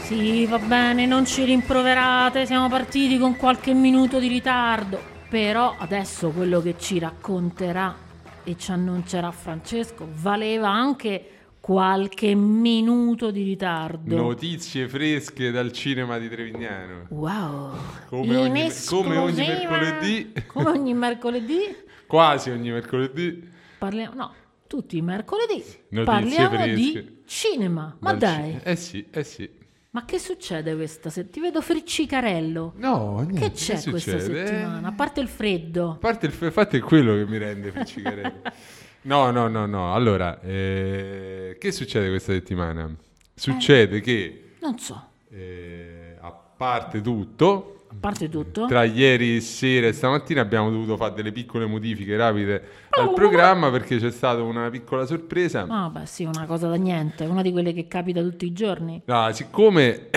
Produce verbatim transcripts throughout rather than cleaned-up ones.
Sì, va bene, non ci rimproverate, siamo partiti con qualche minuto di ritardo. Però adesso quello che ci racconterà e ci annuncerà Francesco valeva anche qualche minuto di ritardo. Notizie fresche dal cinema di Trevignano. Wow. Come ogni, come ogni mercoledì. Come ogni mercoledì. Quasi ogni mercoledì. Parliamo, no, tutti i mercoledì. Notizie parliamo fresche. di cinema. Ma Dal dai. ci- eh sì, eh sì. Ma che succede questa settimana? Ti vedo friccicarello. No, niente, Che c'è che questa succede? settimana? A parte il freddo. A parte il f- infatti è quello che mi rende friccicarello. No, no, no, no. Allora, eh, che succede questa settimana? Succede che, Non so. eh, a parte tutto, A parte tutto. tra ieri sera e stamattina abbiamo dovuto fare delle piccole modifiche rapide al programma perché c'è stata una piccola sorpresa. Ah, beh, sì, una cosa da niente. Una di quelle che capita tutti i giorni. No, siccome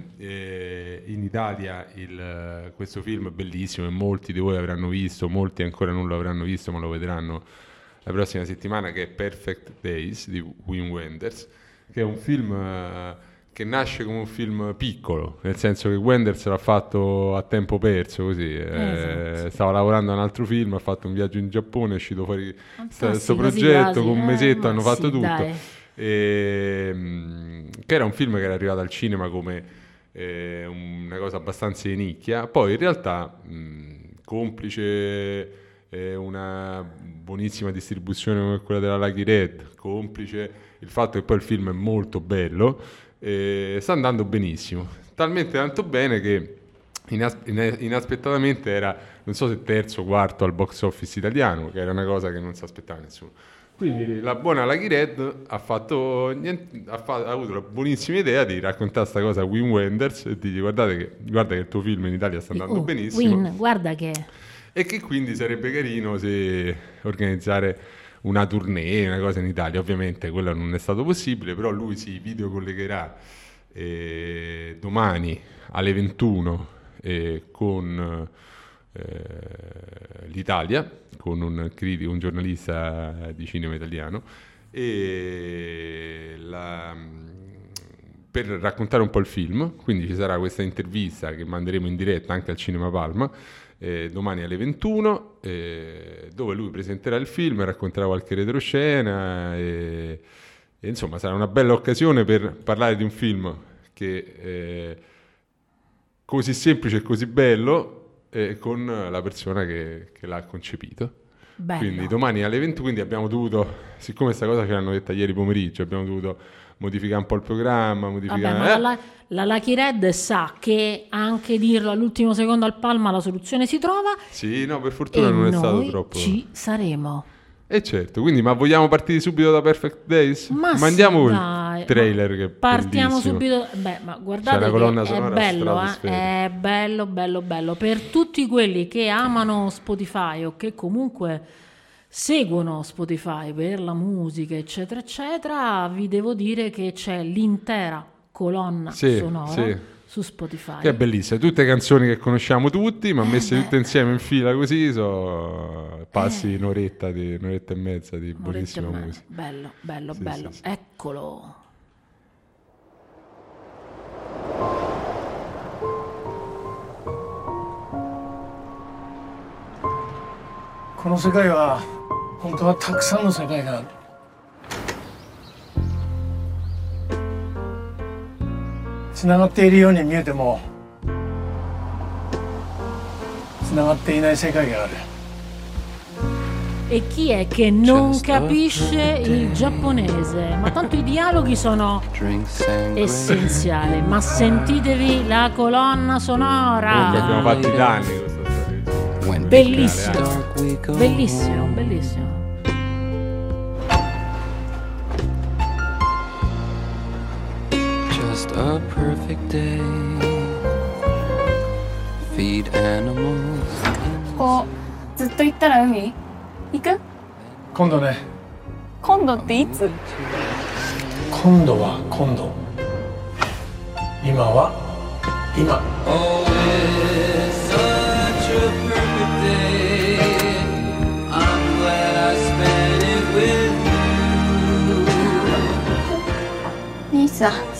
eh, in Italia il, questo film è bellissimo e molti di voi avranno visto, molti ancora non lo avranno visto ma lo vedranno la prossima settimana, che è Perfect Days di Wim Wenders, che è un film eh, che nasce come un film piccolo, nel senso che Wenders l'ha fatto a tempo perso, così eh, Esatto. stava lavorando a un altro film, ha fatto un viaggio in Giappone, è uscito fuori questo Ah, sì, così progetto, quasi, con un eh, mesetto ma hanno sì, fatto tutto. dai. E, mh, che era un film che era arrivato al cinema come eh, una cosa abbastanza di nicchia, poi in realtà mh, complice eh, una buonissima distribuzione come quella della Lucky Red, complice il fatto che poi il film è molto bello, eh, sta andando benissimo, talmente tanto bene che inas- in- inaspettatamente era, non so se terzo o quarto al box office italiano, che era una cosa che non si aspettava nessuno. Quindi la buona Lucky Red ha, fatto, niente, ha, fa- ha avuto la buonissima idea di raccontare questa cosa a Wim Wenders e di dire guardate che, guarda che il tuo film in Italia sta andando Oh, benissimo. Win, guarda che... E che quindi sarebbe carino se organizzare una tournée, una cosa in Italia. Ovviamente quello non è stato possibile, però lui si videocollegherà eh, domani alle ventuno eh, con eh, l'Italia, con un critico, un giornalista di cinema italiano, e la, per raccontare un po' il film. Quindi ci sarà questa intervista che manderemo in diretta anche al Cinema Palma, Eh, domani alle ventuno, eh, dove lui presenterà il film, racconterà qualche retroscena e, e insomma sarà una bella occasione per parlare di un film che è così semplice e così bello eh, con la persona che, che l'ha concepito. Bello. Quindi domani alle ventuno, quindi abbiamo dovuto, siccome questa cosa ce l'hanno detta ieri pomeriggio, abbiamo dovuto modificare un po' il programma, modificare... Vabbè, ma eh? la, la Lucky Red sa che anche dirlo all'ultimo secondo al Palma la soluzione si trova. Sì, no, per E fortuna non è stato noi troppo... ci saremo. E certo, quindi ma vogliamo partire subito da Perfect Days? Ma Mandiamo sì, il dai, trailer ma che è partiamo bellissimo. subito. Beh, ma C'è guardate una colonna che è sonora bello, eh? stratosferica. È bello, bello, bello. Per tutti quelli che amano Spotify o che comunque seguono Spotify per la musica, eccetera, eccetera, vi devo dire che c'è l'intera colonna Sì, sonora sì. su Spotify. Che è bellissima, tutte canzoni che conosciamo tutti, ma Eh, messe beh. tutte insieme in fila così, so passi un'oretta, di, un'oretta e mezza di Un'oretta e buonissima mezza. musica. Bello, bello, Sì, bello. sì, sì. Eccolo. この世界は本当はたくさんの世界がある。つながっているように見えてもつながっていない世界がある。 E chi è che non capisce il giapponese? Ma tanto i dialoghi sono essenziali. Ma sentitevi la colonna sonora. Comunque abbiamo fatto i danni con questa storia. Bellissimo, bellissimo, bellissimo. Just a perfect day. Feed animals. ここずっと行ったら海行く？ 今度ね。 今度っていつ？ 今度は今度。今は今。 Oh, it's such a perfect day. I'm glad I spent it with you. 兄さん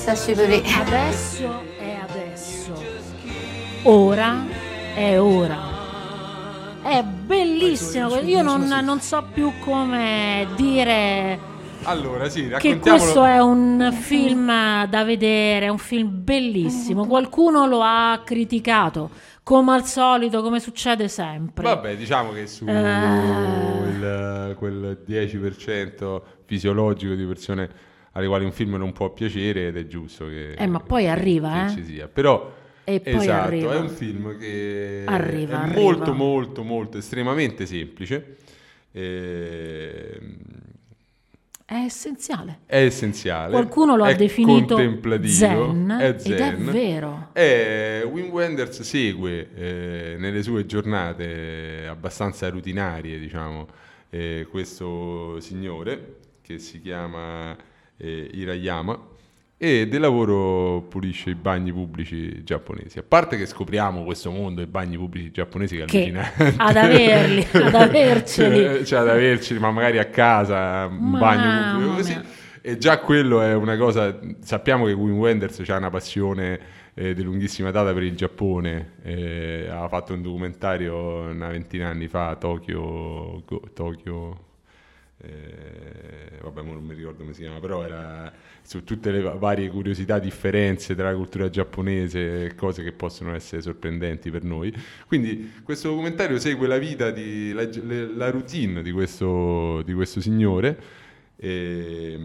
久しぶり。 Adesso è adesso, ora è ora. È bellissimo, io non, non so più come dire Allora, sì, che raccontiamolo. questo è un film da vedere, è un film bellissimo. Qualcuno lo ha criticato, come al solito, come succede sempre. Vabbè, diciamo che su Eh. il- quel dieci per cento fisiologico di persone alle quali un film non può piacere, ed è giusto che, Eh, ma poi arriva, che eh. ci sia. Però E poi esatto, arriva. è un film che Arriva, è arriva. molto molto molto estremamente semplice. Ehm, È essenziale. È essenziale. Qualcuno lo ha è definito contemplativo, zen, è ed è zen. vero. E Wim Wenders segue eh, nelle sue giornate abbastanza rutinarie, diciamo, eh, questo signore che si chiama eh, Hirayama, e del lavoro pulisce i bagni pubblici giapponesi. A parte che scopriamo questo mondo dei bagni pubblici giapponesi che è Che allucinante. ad averli, ad averceli. Cioè, cioè ad averceli, ma magari a casa, un Mamma bagno pubblico così. mia. E già quello è una cosa. Sappiamo che Wim Wenders ha una passione eh, di lunghissima data per il Giappone. Eh, ha fatto un documentario una ventina anni fa a Tokyo. Go- Tokyo eh, vabbè, mo non mi ricordo come si chiama, però era su tutte le va- varie curiosità, differenze tra la cultura giapponese, cose che possono essere sorprendenti per noi. Quindi questo documentario segue la vita, di, la, le- la routine di questo, di questo signore. E,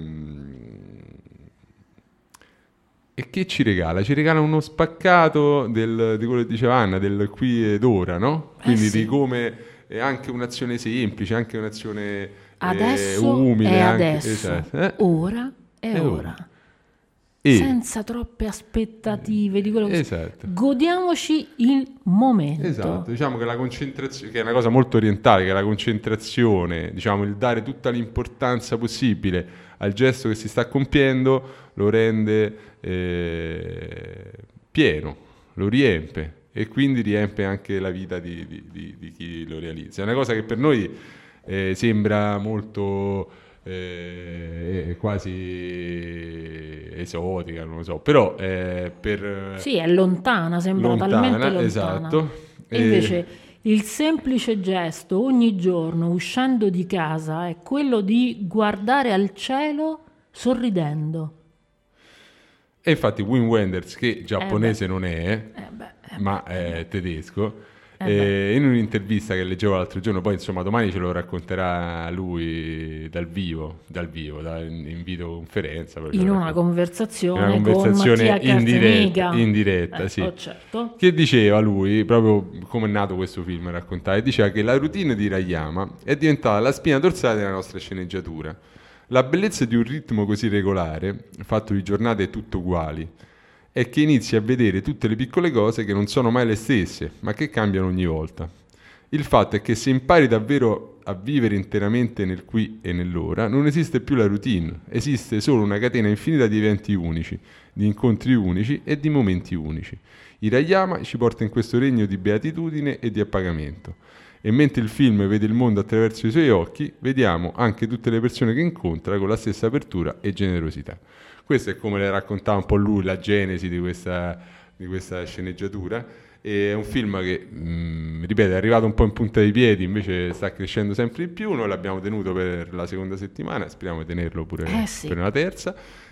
e che ci regala? Ci regala uno spaccato del, di quello che diceva Anna, del qui ed ora, no? Quindi Eh sì. di come è anche un'azione semplice, anche un'azione Adesso eh, umile. è anche- adesso, esatto, eh? ora è È ora. ora. E, Senza troppe aspettative di quello che... esatto. Godiamoci il momento. Esatto, diciamo che la concentrazione, che è una cosa molto orientale, che la concentrazione, diciamo il dare tutta l'importanza possibile al gesto che si sta compiendo, lo rende eh, pieno, lo riempie, e quindi riempie anche la vita di, di- di- di chi lo realizza. È una cosa che per noi eh, sembra molto eh, quasi esotica, non lo so, però eh, per... Sì, è lontana, sembra Lontana, talmente lontana. esatto. E E- invece il semplice gesto ogni giorno uscendo di casa è quello di guardare al cielo sorridendo. E infatti Wim Wenders, che giapponese non è, Eh beh, eh ma è tedesco, Eh eh, in un'intervista che leggevo l'altro giorno, poi insomma domani ce lo racconterà lui dal vivo, dal vivo, da, in videoconferenza. poi ce in lo una racconta. conversazione, In una conversazione con Mattia indiretta, Cazzaniga. indiretta, Eh, sì. oh, certo. Che diceva lui, proprio come è nato questo film, raccontava, e diceva che la routine di Hirayama è diventata la spina dorsale della nostra sceneggiatura. La bellezza di un ritmo così regolare, fatto di giornate tutte uguali, è che inizi a vedere tutte le piccole cose che non sono mai le stesse, ma che cambiano ogni volta. Il fatto è che se impari davvero a vivere interamente nel qui e nell'ora, non esiste più la routine, esiste solo una catena infinita di eventi unici, di incontri unici e di momenti unici. Hirayama ci porta in questo regno di beatitudine e di appagamento. E mentre il film vede il mondo attraverso i suoi occhi, vediamo anche tutte le persone che incontra con la stessa apertura e generosità. Questo è come le raccontava un po' lui, la genesi di questa, di questa sceneggiatura. E è un film che, mh, ripeto, è arrivato un po' in punta di piedi, invece sta crescendo sempre di più. Noi l'abbiamo tenuto per la seconda settimana, speriamo di tenerlo pure Eh sì. per una terza.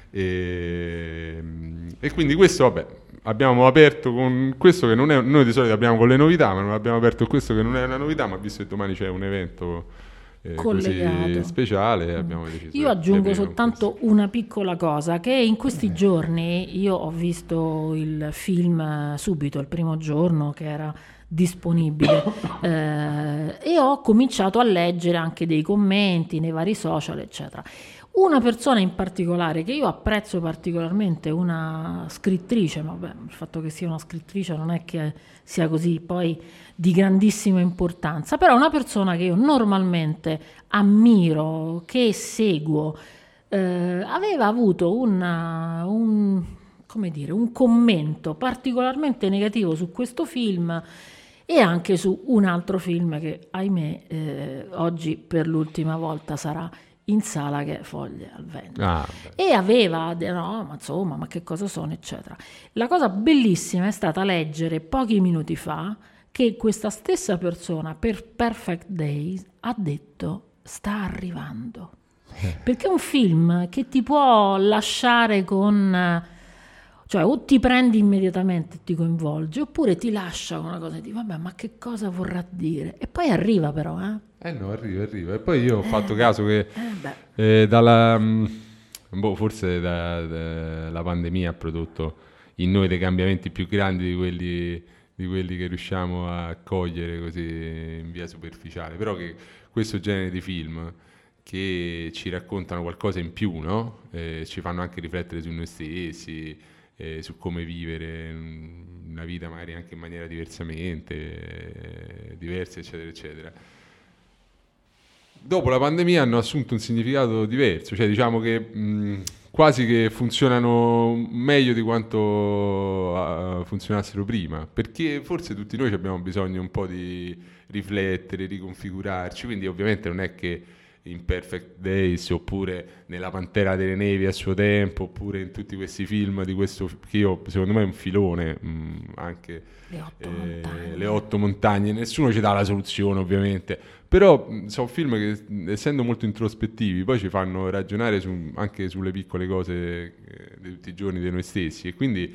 E, e quindi questo, vabbè, abbiamo aperto con questo che non è, noi di solito abbiamo con le novità, ma non abbiamo aperto con questo che non è una novità, ma visto che domani c'è un evento eh, così Collegato. speciale, abbiamo deciso Io aggiungo di aprire con soltanto una piccola cosa, che in questi giorni io ho visto il film eh, subito, il primo giorno che era disponibile, eh, e ho cominciato a leggere anche dei commenti nei vari social, eccetera. Una persona in particolare che io apprezzo particolarmente, una scrittrice, ma vabbè, il fatto che sia una scrittrice non è che sia così poi di grandissima importanza, però una persona che io normalmente ammiro, che seguo, eh, aveva avuto una, un, come dire, un commento particolarmente negativo su questo film e anche su un altro film che, ahimè, eh, oggi per l'ultima volta sarà in sala che Foglie al vento. Ah, E aveva, de- no, ma insomma, ma che cosa sono, eccetera. La cosa bellissima è stata leggere pochi minuti fa che questa stessa persona per Perfect Days ha detto sta arrivando. Perché è un film che ti può lasciare con... Cioè o ti prendi immediatamente e ti coinvolge, oppure ti lascia con una cosa e dici vabbè, ma che cosa vorrà dire? E poi arriva però, eh? Eh no, arriva, arriva. E poi io ho fatto caso che Eh beh. eh, dalla... mh, boh, forse da, da- la pandemia ha prodotto in noi dei cambiamenti più grandi di quelli, di quelli che riusciamo a cogliere così in via superficiale. Però che questo genere di film che ci raccontano qualcosa in più, no? Eh, ci fanno anche riflettere su noi stessi, eh, su come vivere mm, una vita magari anche in maniera diversamente, eh, diversa, eccetera, eccetera. Dopo la pandemia hanno assunto un significato diverso, cioè diciamo che mh, quasi che funzionano meglio di quanto uh, funzionassero prima, perché forse tutti noi abbiamo bisogno un po' di riflettere, riconfigurarci, quindi ovviamente non è che in Perfect Days oppure nella Pantera delle Nevi a suo tempo oppure in tutti questi film di questo che io secondo me è un filone mh, anche Le otto eh, montagne. le otto montagne, nessuno ci dà la soluzione ovviamente, però mh, sono film che mh, essendo molto introspettivi poi ci fanno ragionare su- anche sulle piccole cose eh, di tutti i giorni di noi stessi e quindi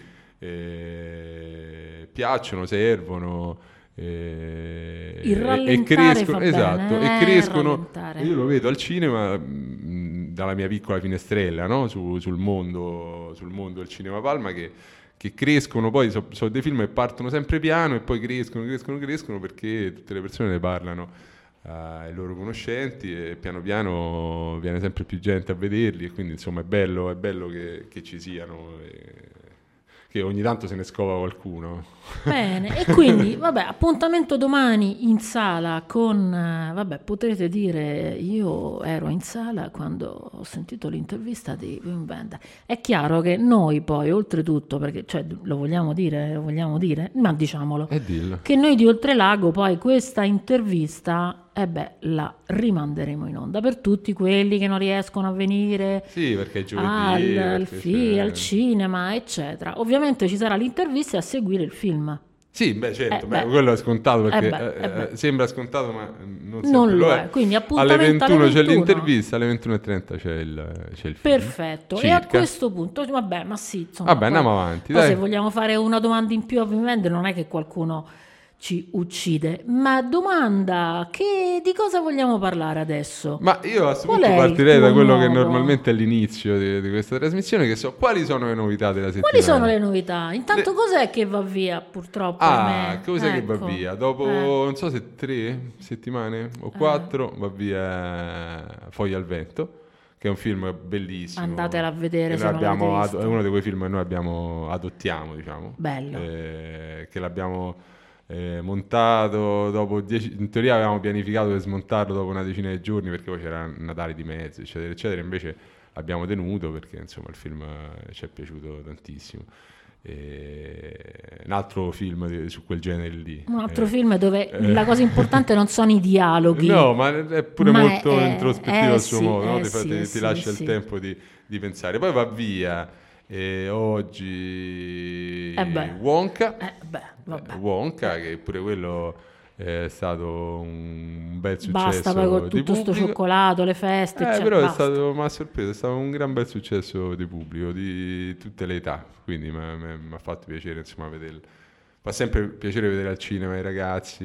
eh, piacciono, servono eh, Il e- e rallentare crescono, fa esatto, bene, e eh, crescono. rallentare. Io lo vedo al cinema mh, dalla mia piccola finestrella, no? Su- sul mondo, sul mondo del cinema Palma che, che crescono, poi sono so dei film che partono sempre piano e poi crescono, crescono, crescono perché tutte le persone ne parlano ai loro conoscenti e piano piano viene sempre più gente a vederli e quindi insomma è bello, è bello che, che ci siano e che ogni tanto se ne scova qualcuno. Bene, e quindi, vabbè, appuntamento domani in sala con, eh, vabbè, potrete dire, io ero in sala quando ho sentito l'intervista di Wim Wenders. È chiaro che noi poi, oltretutto, perché, cioè, lo vogliamo dire, lo vogliamo dire, ma diciamolo, E dillo. che noi di Oltrelago poi questa intervista, eh beh, la rimanderemo in onda per tutti quelli che non riescono a venire Sì, perché è al, giovedì. al, perché fi- c'è- al cinema, eccetera. Ovviamente ci sarà l'intervista e a seguire il film. Sì, beh, certo, Eh, beh, beh. quello è scontato perché Eh beh, eh, eh beh. eh, sembra scontato, ma non, Non sempre lo è. Quindi alle appuntamento alle ventuno c'è ventuno. l'intervista, alle ventuno e trenta c'è il, c'è il film. Perfetto. E Circa. a questo punto, vabbè, ma sì, insomma, Vabbè, poi- andiamo avanti, poi dai. se vogliamo fare una domanda in più a Wim Wenders, non è che qualcuno ci uccide. Ma domanda, che, di cosa vogliamo parlare adesso? Ma io a questo Qual punto è il partirei tuo da quello che nuovo? normalmente è l'inizio di, di questa trasmissione, che so quali sono le novità della settimana. Quali sono le novità? Intanto Le- cos'è che va via, purtroppo? Ah, ahimè? cos'è che va Ecco. via? Dopo, Eh. non so se tre settimane o quattro, va via Foglia al vento, che è un film bellissimo. Andatela a vedere Che se noi non abbiamo l'avete ad- visto. è uno di quei film che noi abbiamo adottiamo, diciamo. Bello. Eh, che l'abbiamo eh, montato dopo dieci... In teoria avevamo pianificato per smontarlo dopo una decina di giorni perché poi c'era Natale di mezzo, eccetera, eccetera. Invece abbiamo tenuto perché insomma il film eh, ci è piaciuto tantissimo. E... Un altro film di- su quel genere lì. Un altro Eh, film dove eh. la cosa importante non sono i dialoghi. No, ma è pure Ma molto è- introspettivo eh al suo sì, modo, no? eh Ti, fa- sì, ti- eh ti sì, lascia eh il sì. tempo di, di pensare. Poi va via eh, oggi Eh beh. Wonka, Eh, beh, vabbè. Eh, Wonka, che pure quello è stato un bel successo. Basta poi con di tutto sto pubblico. cioccolato, le feste, Eh, eccetera, però è basta. stato, mi ha sorpreso, è stato un gran bel successo di pubblico, di tutte le età, quindi mi ha fatto piacere insomma vederlo. Fa sempre piacere vedere al cinema i ragazzi,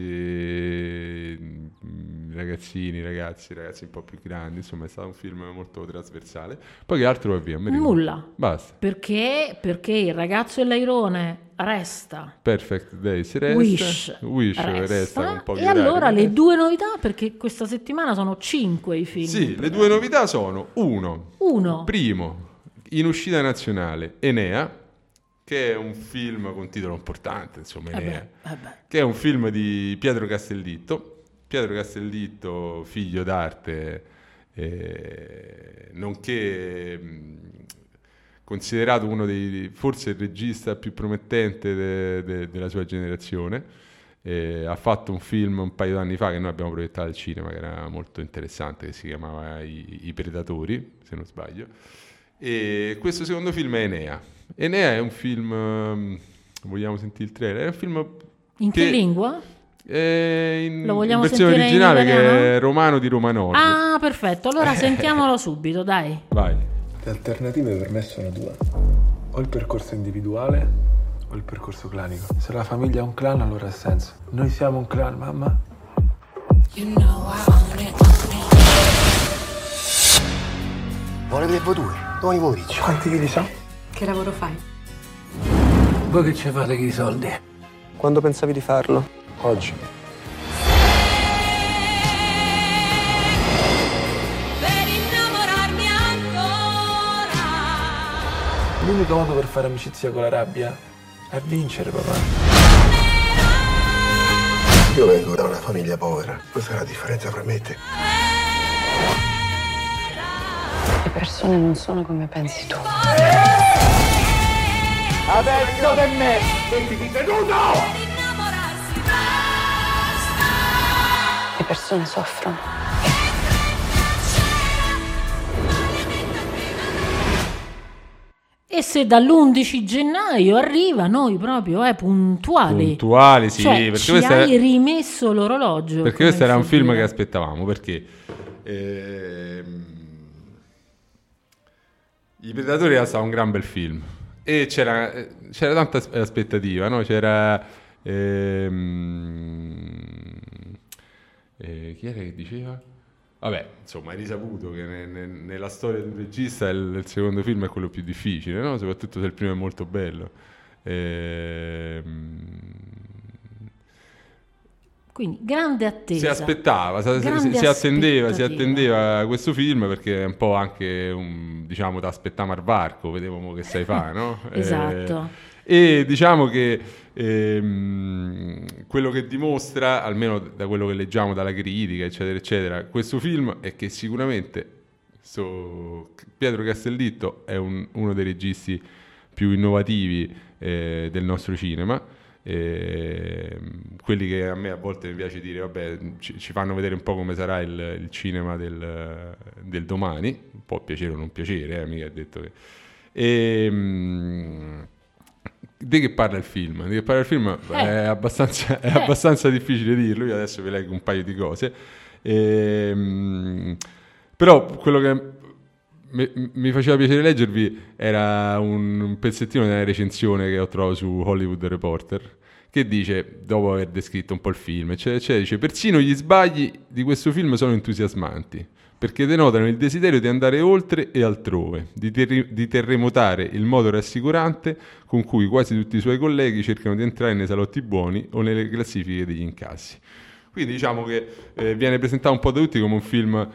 i ragazzini, i ragazzi, i ragazzi un po' più grandi, insomma è stato un film molto trasversale. Poi che altro va via? Mi ricordo. Nulla. Basta. Perché? Perché il ragazzo e l'airone resta. Perfect Days resta. Wish, Wish resta, resta con pochi e allora orari. le due novità, perché questa settimana sono cinque i film. Sì, le due novità sono uno, Uno, primo, in uscita nazionale, Enea, che è un film con titolo importante, insomma, Enea, vabbè, vabbè. che è un film di Pietro Castellitto. Pietro Castellitto, figlio d'arte, eh, nonché mh, considerato uno dei, forse il regista più promettente de- de- della sua generazione. eh, ha fatto un film un paio d'anni fa che noi abbiamo proiettato al cinema, che era molto interessante, che si chiamava I, I Predatori, se non sbaglio. E questo secondo film è Enea. Enea è un film, um, vogliamo sentire il trailer? È un film in che, che lingua? È in, Lo vogliamo in versione sentire originale, in che è romano di Roma Nord. Ah, perfetto, allora sentiamolo subito, dai. Vai. Le alternative per me sono due: o il percorso individuale o il percorso clanico. Se la famiglia è un clan, allora ha senso. Noi siamo un clan, mamma. You know I own it, own it. Vuole vedere voi due? Domani pomeriggio. Quanti chili so? Che lavoro fai? Voi che ci fate con i soldi? Quando pensavi di farlo? Oggi. Per innamorarmi ancora. L'unico modo per fare amicizia con la rabbia è vincere, papà. Io vengo da una famiglia povera. Questa è la differenza fra me e te. Le persone non sono come pensi tu. Adesso di me! Sentiti seduto! Le persone soffrono. E se dall'undici gennaio arriva, noi proprio eh, puntuali. Puntuali, sì. Cioè, perché ci questo hai era, rimesso l'orologio. perché questo era un film che aspettavamo, perché ehm, I Predatori era stato un gran bel film e c'era, c'era tanta as- aspettativa, no? C'era ehm, eh, chi era che diceva? Vabbè, insomma, è risaputo che ne- ne- nella storia di un regista il, il secondo film è quello più difficile, no? Soprattutto se il primo è molto bello. Ehm, Quindi grande attesa. Si aspettava, si, si, si attendeva, si attendeva questo film, perché è un po' anche un, diciamo, da aspettare al varco, vedevamo che sai fare, no? Esatto. Eh, e diciamo che ehm, quello che dimostra, almeno da quello che leggiamo dalla critica, eccetera, eccetera, questo film è che sicuramente sto, Pietro Castellitto è un, uno dei registi più innovativi eh, del nostro cinema. Eh, quelli che a me a volte mi piace dire, vabbè, ci, ci fanno vedere un po' come sarà il, il cinema del, del domani, può piacere o non piacere, eh, mica ha detto che... E, mh, di che parla il film? Di che parla il film Eh. è, abbastanza, è Eh. abbastanza difficile dirlo, io adesso vi leggo un paio di cose. E, mh, però quello che mi, mi faceva piacere leggervi era un, un pezzettino della recensione che ho trovato su Hollywood Reporter, che dice, dopo aver descritto un po' il film, eccetera, eccetera, dice: persino gli sbagli di questo film sono entusiasmanti, perché denotano il desiderio di andare oltre e altrove, di, terri- di terremotare il modo rassicurante con cui quasi tutti i suoi colleghi cercano di entrare nei salotti buoni o nelle classifiche degli incassi. Quindi diciamo che eh, viene presentato un po' da tutti come un film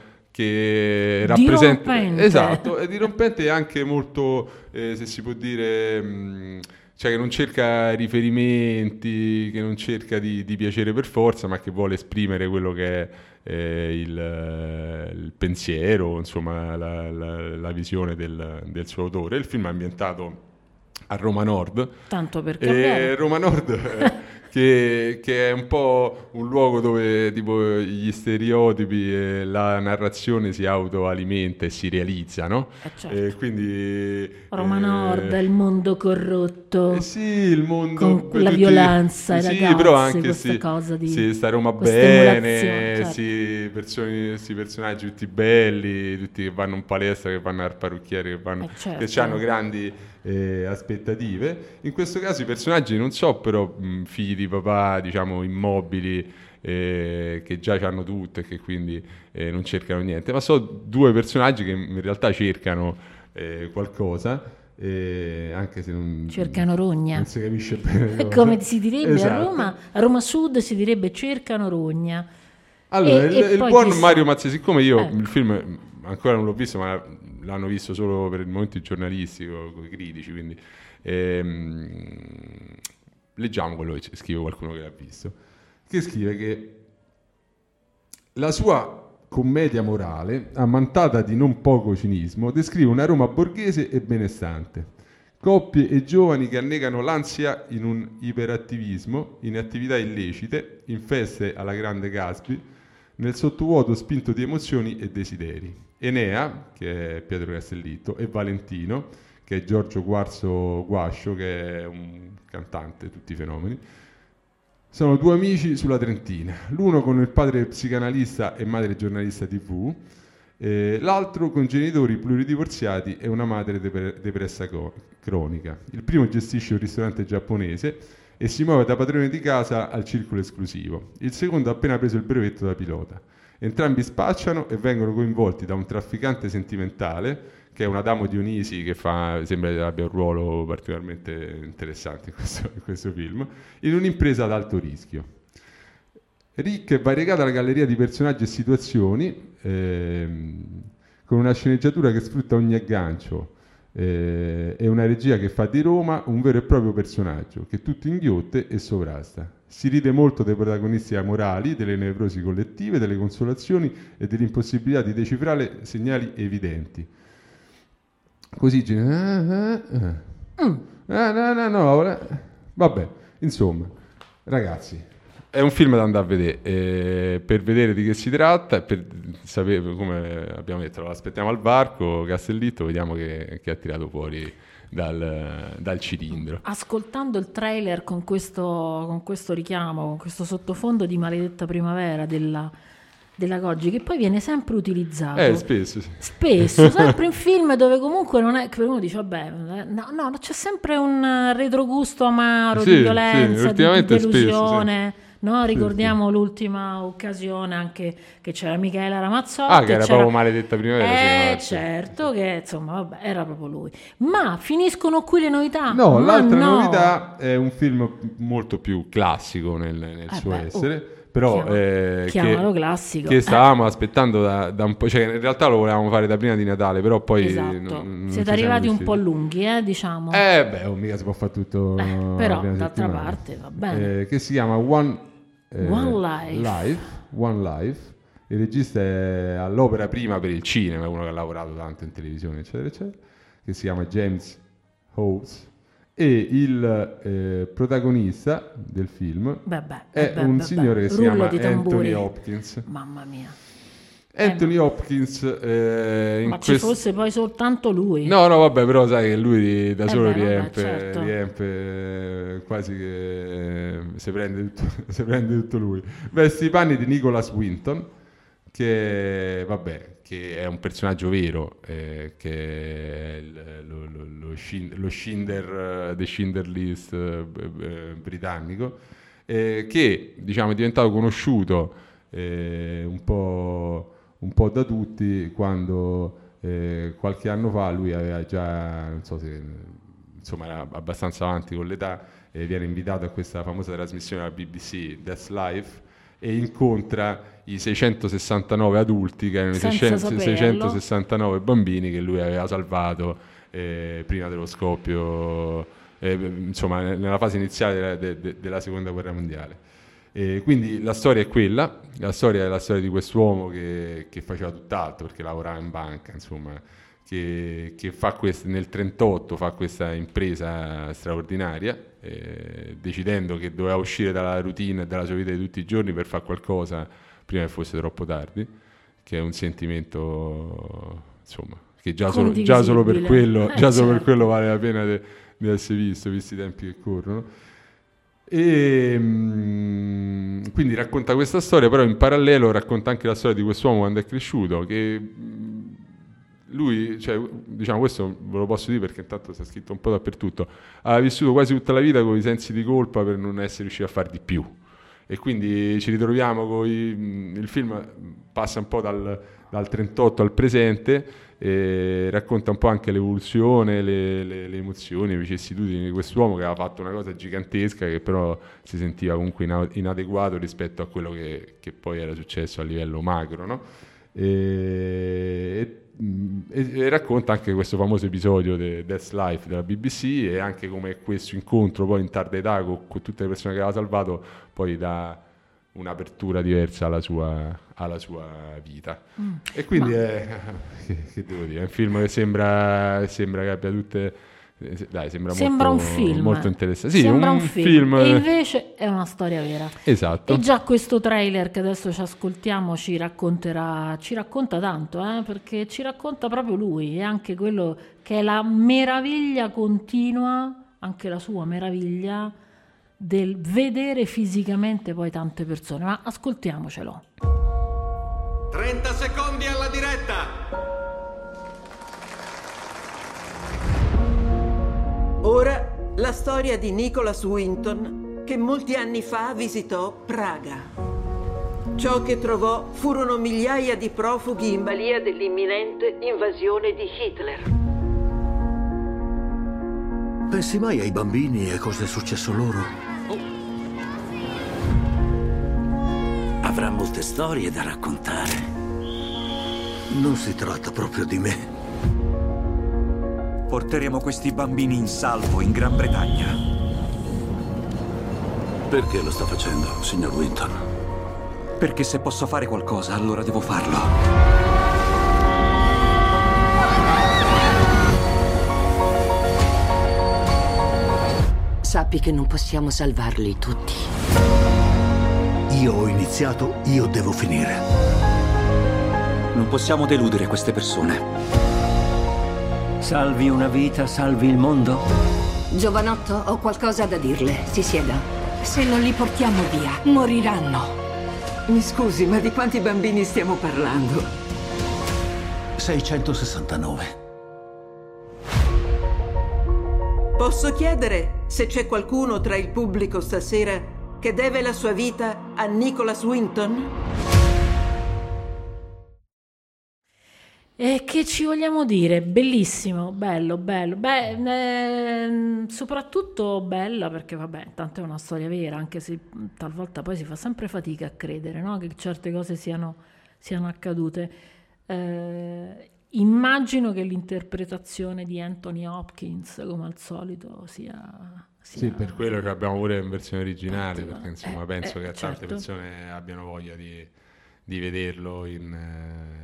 che rappresenta, dirompente. esatto, è dirompente e anche molto, eh, se si può dire, mh, cioè che non cerca riferimenti, che non cerca di, di piacere per forza, ma che vuole esprimere quello che è eh, il, il pensiero, insomma, la, la, la visione del, del suo autore. Il film è ambientato a Roma Nord, Tanto perché e è Roma Nord eh, che, che è un po' un luogo dove tipo gli stereotipi e la narrazione si autoalimenta e si realizza, no? Eh, certo. E quindi Roma eh, Nord, il mondo corrotto, eh sì, il mondo con la tutti- violenza, i sì, ragazzi, però anche questa sì, cosa di sì, sta Roma questa bene, emulazione, certo. sì, persone, questi personaggi tutti belli, tutti che vanno in palestra, che vanno al parrucchiere, che vanno, Eh, certo. che hanno grandi eh, aspettative. In questo caso i personaggi non so, però mh, figli di papà, diciamo, immobili, eh, che già hanno tutto e che quindi eh, non cercano niente, ma sono due personaggi che in realtà cercano eh, qualcosa, eh, anche se non cercano rogna. non si capisce bene cosa. Come si direbbe Esatto. a Roma, a Roma Sud si direbbe cercano rogna. Allora, E- il, e il poi buon chissà. Mario Mazzi, siccome io Ecco. il film ancora non l'ho visto, ma l'hanno visto solo per il momento giornalistico, con i critici, quindi ehm, leggiamo quello che scrive qualcuno che l'ha visto, che scrive che la sua commedia morale, ammantata di non poco cinismo, descrive una Roma borghese e benestante, Coppie e giovani che annegano l'ansia in un iperattivismo, in attività illecite, in feste alla grande Gatsby, nel sottovuoto spinto di emozioni e desideri. Enea, che è Pietro Castellitto, e Valentino, che è Giorgio Quarzo Guascio, che è un cantante, tutti i fenomeni, sono due amici sulla Trentina, l'uno con il padre psicanalista e madre giornalista tivù, eh, l'altro con genitori pluridivorziati e una madre dep- depressa co- cronica. Il primo gestisce un ristorante giapponese e si muove da padrone di casa al circolo esclusivo. Il secondo ha appena preso il brevetto da pilota. Entrambi spacciano e vengono coinvolti da un trafficante sentimentale, che è un Adamo Dionisi, che fa, sembra che abbia un ruolo particolarmente interessante in questo, in questo film, in un'impresa ad alto rischio. Ricca e variegata la galleria di personaggi e situazioni, ehm, con una sceneggiatura che sfrutta ogni aggancio eh, e una regia che fa di Roma un vero e proprio personaggio, che tutto inghiotte e sovrasta. Si ride molto dei protagonisti amorali, delle nevrosi collettive, delle consolazioni e dell'impossibilità di decifrare segnali evidenti. Così eh, eh, eh. Mm. eh, no, no, no, vabbè, insomma, ragazzi, è un film da andare a vedere, eh, per vedere di che si tratta, per sapere, come abbiamo detto, lo aspettiamo al varco. Castellitto, vediamo che, che ha tirato fuori dal, dal cilindro. Ascoltando il trailer con questo, con questo richiamo, con questo sottofondo di Maledetta Primavera della della Goggi, che poi viene sempre utilizzato eh, spesso, sì. spesso sempre in film dove comunque non è che uno dice vabbè no, no, c'è sempre un retrogusto amaro, sì, di violenza, sì, di, di delusione, spesso, sì. No, ricordiamo sì, sì. l'ultima occasione anche che c'era Michela Ramazzotti, ah, che era c'era... proprio Maledetta Primavera, eh sì, certo, che insomma vabbè, era proprio lui. Ma finiscono qui le novità? No, Ma l'altra no. novità è un film molto più classico nel, nel eh suo beh, essere oh. Però Chiama, eh, chiamalo che, classico che stavamo eh. aspettando da, da un po', cioè in realtà lo volevamo fare da prima di Natale, però poi esatto. non, non siete arrivati un po' lunghi, eh, diciamo. Eh beh, oh, mica si può fare tutto. Eh, però d'altra settimana. parte va bene. Eh, che si chiama One, eh, One Life. Life. One Life. Il regista è all'opera prima per il cinema, è uno che ha lavorato tanto in televisione, eccetera, eccetera. Che si chiama James Hawes. E il eh, protagonista del film beh, beh, è beh, un beh, signore beh. che si Rullo chiama Anthony Hopkins. Mamma mia. Anthony eh, Hopkins eh, in ma quest... ci fosse poi soltanto lui. No, no, vabbè, però sai che lui da eh solo beh, riempie, vabbè, certo. riempie quasi che eh, si prende tutto, si prende tutto lui. Veste i panni di Nicholas Winton, che vabbè, che è un personaggio vero, eh, che è il, lo, lo, lo, Schind- lo Schindler, uh, The Schindler List uh, b- britannico, eh, che diciamo è diventato conosciuto eh, un po', un po' da tutti quando eh, qualche anno fa lui aveva già, non so se insomma era abbastanza avanti con l'età, e viene invitato a questa famosa trasmissione della B B C, That's Life, e incontra i seicentosessantanove adulti che erano i seicentosessantanove bambini che lui aveva salvato eh, prima dello scoppio, eh, insomma nella fase iniziale de- de- della seconda guerra mondiale. E quindi la storia è quella, la storia è la storia di quest'uomo che, che faceva tutt'altro perché lavorava in banca, insomma, che, che fa quest- nel trentotto fa questa impresa straordinaria, eh, decidendo che doveva uscire dalla routine della sua vita di tutti i giorni per fare qualcosa prima che fosse troppo tardi, che è un sentimento insomma che già solo, già solo per quello eh, già solo certo. per quello vale la pena di essere visto, visti i tempi che corrono. E mh, quindi racconta questa storia, però in parallelo racconta anche la storia di quest'uomo quando è cresciuto, che mh, lui, cioè, diciamo, questo ve lo posso dire perché intanto sta scritto un po' dappertutto, ha vissuto quasi tutta la vita con i sensi di colpa per non essere riuscito a fare di più, e quindi ci ritroviamo con i, il film passa un po' dal, dal trentotto al presente e racconta un po' anche l'evoluzione, le, le, le emozioni, le vicissitudini di quest'uomo che aveva fatto una cosa gigantesca che però si sentiva comunque inadeguato rispetto a quello che, che poi era successo a livello macro, no? e, e, e racconta anche questo famoso episodio di That's Life della B B C, e anche come questo incontro poi in tarda età con, con tutte le persone che aveva salvato poi dà un'apertura diversa alla sua, alla sua vita. Mm. E quindi Ma... è, che, che devo dire, è un film che sembra, sembra che abbia tutte Dai, sembra, sembra molto, un film. molto interessante. Sì, sembra un, un film. film. E invece è una storia vera. Esatto. E già questo trailer che adesso ci ascoltiamo ci racconterà, ci racconta tanto, eh, perché ci racconta proprio lui e anche quello che è la meraviglia continua, anche la sua meraviglia, del vedere fisicamente poi tante persone. Ma ascoltiamocelo. trenta secondi alla diretta. Ora la storia di Nicholas Winton che molti anni fa visitò Praga. Ciò che trovò furono migliaia di profughi in balia dell'imminente invasione di Hitler. Pensi mai ai bambini e cosa è successo loro? Oh. Avrà molte storie da raccontare. Non si tratta proprio di me. Porteremo questi bambini in salvo in Gran Bretagna. Perché lo sta facendo, signor Winton? Perché se posso fare qualcosa, allora devo farlo. Sappi che non possiamo salvarli tutti. Io ho iniziato, io devo finire. Non possiamo deludere queste persone. Salvi una vita, salvi il mondo? Giovanotto, ho qualcosa da dirle. Si sieda. Se non li portiamo via, moriranno. Mi scusi, ma di quanti bambini stiamo parlando? seicentosessantanove. Posso chiedere se c'è qualcuno tra il pubblico stasera che deve la sua vita a Nicholas Winton? E che ci vogliamo dire? Bellissimo, bello, bello. Beh, eh, soprattutto bella perché, vabbè, tanto è una storia vera, anche se talvolta poi si fa sempre fatica a credere, no? Che certe cose siano, siano accadute. Eh, immagino che l'interpretazione di Anthony Hopkins, come al solito, sia... sia sì, per quello che abbiamo pure in versione originale, perché insomma eh, penso eh, che certo. tante persone abbiano voglia di, di vederlo in... Eh,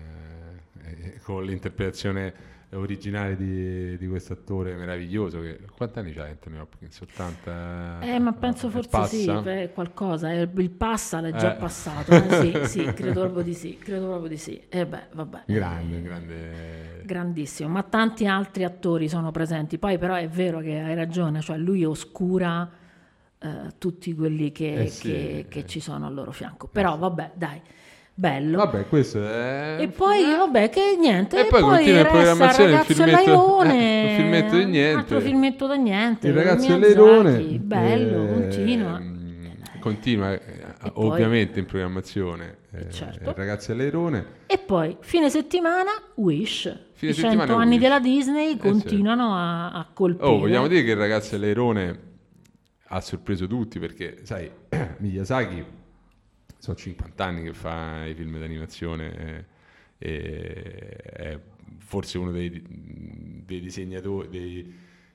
con l'interpretazione originale di, di questo attore meraviglioso che quanti anni c'ha Anthony Hopkins? ottanta Eh ma penso forse passa? sì, beh, qualcosa il, il passa l'è già eh. passato eh? sì, sì, credo proprio di sì credo proprio di sì e eh beh vabbè grande, grande grandissimo, ma tanti altri attori sono presenti, poi però è vero che hai ragione, cioè lui oscura eh, tutti quelli che, eh sì, che, eh. che ci sono al loro fianco, però vabbè dai, bello. Vabbè, questo è... E poi, vabbè, che niente. E, e poi, poi continua in programmazione il Ragazzo filmetto, Leirone, eh, il filmetto di niente. Altro filmetto da niente. Il Ragazzo Miyazaki, Leirone. bello, eh, continua. Continua, eh, ovviamente poi, in programmazione. Eh, certo. Il Ragazzo Leirone. E poi, fine settimana, Wish. Fine I cento anni Wish. della Disney eh, continuano certo. a, a colpire. Oh, vogliamo dire che il Ragazzo Leirone ha sorpreso tutti, perché, sai, Miyazaki... sono cinquanta anni che fa i film d'animazione, e, e è forse uno dei, dei disegnatori, dei,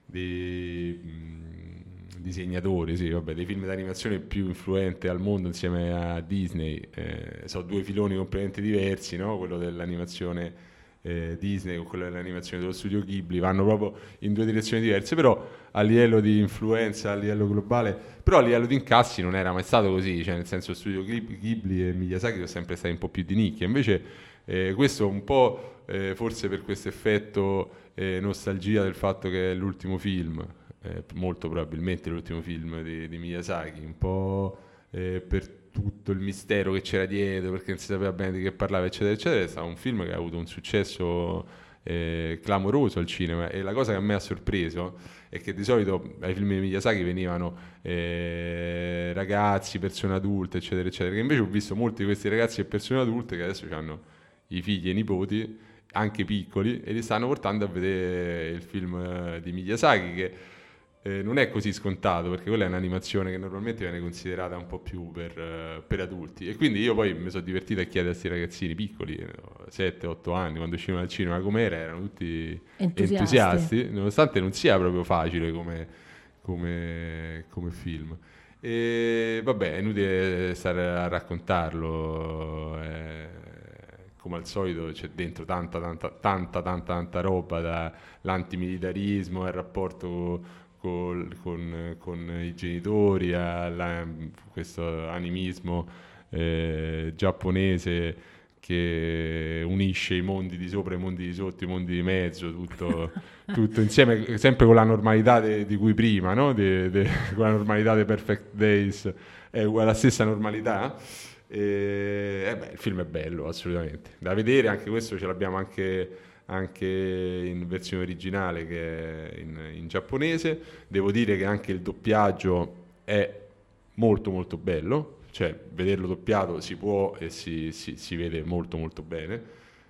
dei mh, disegnatori, sì, vabbè, dei film d'animazione più influente al mondo insieme a Disney. Eh, sono due filoni completamente diversi, no? Quello dell'animazione eh, Disney con quello dell'animazione dello studio Ghibli, vanno proprio in due direzioni diverse, però a livello di influenza, a livello globale, però a livello di incassi non era mai stato così, cioè nel senso studio Ghibli e Miyazaki sono sempre stati un po' più di nicchia, invece eh, questo un po' eh, forse per questo effetto eh, nostalgia del fatto che è l'ultimo film, eh, molto probabilmente l'ultimo film di, di Miyazaki, un po' eh, per tutto il mistero che c'era dietro, perché non si sapeva bene di che parlava, eccetera, eccetera. È stato un film che ha avuto un successo eh, clamoroso al cinema, e la cosa che a me ha sorpreso è che di solito ai film di Miyazaki venivano eh, ragazzi, persone adulte, eccetera, eccetera, che invece ho visto molti di questi ragazzi e persone adulte che adesso hanno i figli e i nipoti, anche piccoli, e li stanno portando a vedere il film di Miyazaki, che Eh, non è così scontato, perché quella è un'animazione che normalmente viene considerata un po' più per, uh, per adulti, e quindi io poi mi sono divertito a chiedere a questi ragazzini piccoli, sette otto anni, quando uscivano al cinema com'era, erano tutti entusiasti, entusiasti nonostante non sia proprio facile come, come, come film. E vabbè, è inutile stare a raccontarlo, eh, come al solito c'è dentro tanta tanta tanta tanta, tanta roba, dall'antimilitarismo al rapporto col, con, con i genitori, a questo animismo eh, giapponese che unisce i mondi di sopra, i mondi di sotto, i mondi di mezzo, tutto, tutto insieme, sempre con la normalità de, di cui prima, no? de, de, con la normalità dei Perfect Days, è la stessa normalità. E, eh beh, il film è bello, assolutamente, da vedere. Anche questo ce l'abbiamo anche, anche in versione originale, che è in, in giapponese. Devo dire che anche il doppiaggio è molto molto bello, cioè vederlo doppiato si può e si, si, si vede molto molto bene,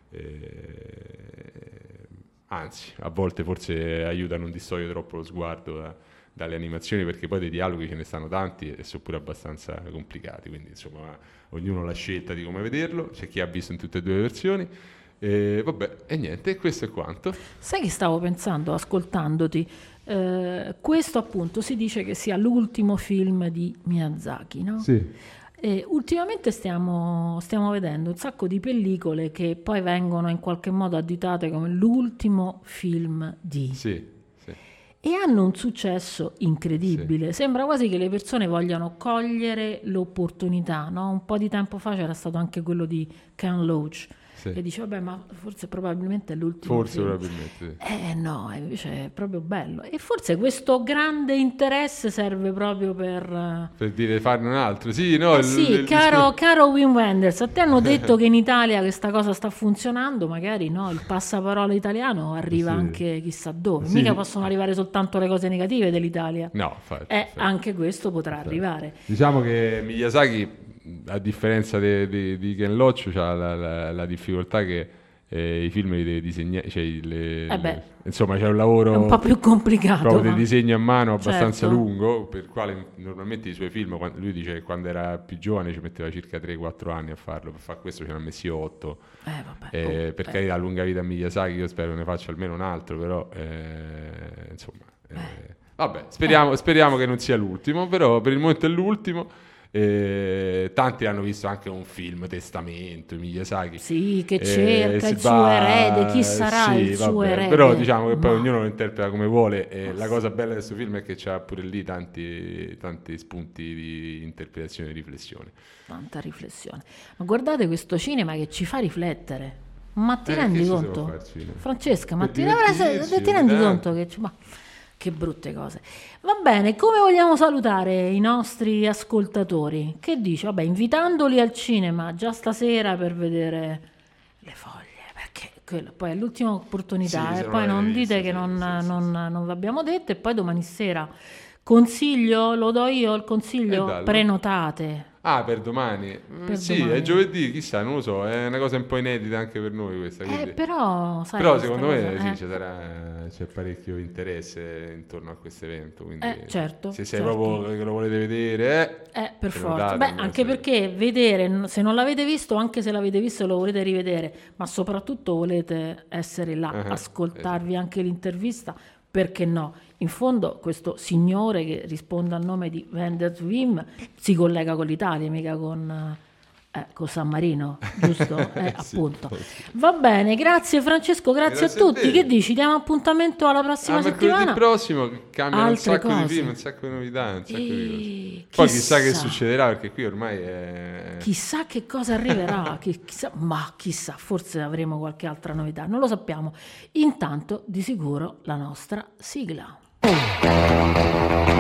eh, anzi a volte forse aiuta a non distogliere troppo lo sguardo da, dalle animazioni, perché poi dei dialoghi ce ne stanno tanti e sono pure abbastanza complicati, quindi insomma ognuno ha la scelta di come vederlo, c'è chi ha visto in tutte e due le versioni. E vabbè, e niente, questo è quanto. Sai che stavo pensando ascoltandoti? Eh, questo appunto si dice che sia l'ultimo film di Miyazaki, no? Sì. E ultimamente stiamo, stiamo vedendo un sacco di pellicole che poi vengono in qualche modo additate come l'ultimo film di... Sì, sì. E hanno un successo incredibile. Sì. Sembra quasi che le persone vogliano cogliere l'opportunità, no? Un po' di tempo fa c'era stato anche quello di Ken Loach, sì, che dice vabbè, ma forse probabilmente è l'ultimo forse film. probabilmente sì. Eh no, invece è proprio bello, e forse questo grande interesse serve proprio per per dire farne un altro. Sì, no, eh il, sì, il, caro, il... caro Wim Wenders, a te hanno detto che in Italia questa cosa sta funzionando, magari no, il passaparola italiano arriva sì. anche chissà dove, sì. mica possono arrivare soltanto le cose negative dell'Italia, no, infatti, eh, infatti. anche questo potrà infatti. arrivare. Diciamo che Miyazaki, a differenza di, di, di Ken Loach, c'ha la, la, la difficoltà che eh, i film li deve disegnare, cioè le, eh le, insomma c'è un lavoro è un po' più complicato, proprio ma... di disegno a mano abbastanza certo. lungo, per quale normalmente i suoi film, quando, lui dice che quando era più giovane ci metteva circa tre quattro anni a farlo, per fare questo ce ne ha messi otto, eh, vabbè. eh, oh, per eh. carità, lunga vita a Miyazaki, io spero ne faccia almeno un altro, però eh, insomma eh, vabbè, speriamo, speriamo che non sia l'ultimo, però per il momento è l'ultimo. Eh, tanti hanno visto anche un film Testamento, Miyazaki, sì, che eh, cerca il suo erede, chi sarà sì, il suo vabbè, erede, però diciamo che poi ma... ognuno lo interpreta come vuole, e ma la sì. cosa bella di questo film è che c'ha pure lì tanti, tanti spunti di interpretazione e riflessione, tanta riflessione. Ma guardate questo cinema che ci fa riflettere, ma ti eh, rendi conto, Francesca, ma ti, ti rendi conto che ma... che brutte cose. Va bene, come vogliamo salutare i nostri ascoltatori? Che dici? Vabbè, invitandoli al cinema già stasera per vedere Le Foglie, perché quello poi è l'ultima opportunità, sì, e poi non dite visto, che sì, non, sì, non, sì. non l'abbiamo detto, e poi domani sera consiglio, lo do io il consiglio, eh, prenotate. Ah, per domani? Per sì, domani. È giovedì, chissà, non lo so, è una cosa un po' inedita anche per noi questa. Eh, però, sai, però secondo me cosa, sì, eh. ci sarà, c'è parecchio interesse intorno a questo evento, quindi eh, certo, se sei certo. proprio che lo volete vedere, eh, eh per forza. date, Beh, anche perché vedere, se non l'avete visto, anche se l'avete visto lo volete rivedere, ma soprattutto volete essere là, uh-huh, ascoltarvi esatto. anche l'intervista, perché no? In fondo questo signore che risponde al nome di Wenders Wim si collega con l'Italia, mica con, eh, con San Marino, giusto? Eh, sì, appunto. Sì. Va bene, grazie Francesco, grazie, grazie a tutti. A che dici? Diamo appuntamento alla prossima ah, settimana? Il prossimo cambiano un sacco cose. di film, un sacco di novità, un sacco e... di cose. Poi chissà, chissà che succederà, perché qui ormai è... Chissà che cosa arriverà, chissà, ma chissà, forse avremo qualche altra novità, non lo sappiamo. Intanto, di sicuro, la nostra sigla.